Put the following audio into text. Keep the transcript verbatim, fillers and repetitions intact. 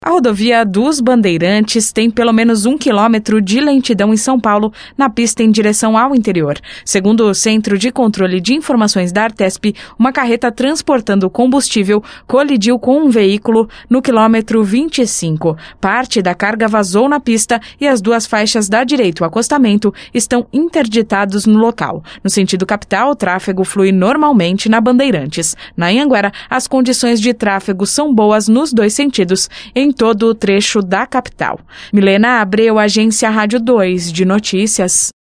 A rodovia dos Bandeirantes tem pelo menos um quilômetro de lentidão em São Paulo, na pista em direção ao interior. Segundo o Centro de Controle de Informações da Artesp, uma carreta transportando combustível colidiu com um veículo no quilômetro vinte e cinco. Parte da carga vazou na pista e as duas faixas da direita, o acostamento, estão interditados no local. No sentido capital, o tráfego flui normalmente na Bandeirantes. Na Anhanguera, as condições de tráfego são boas nos dois sentidos, em todo o trecho da capital. Milena Abreu, Agência Rádio dois de Notícias.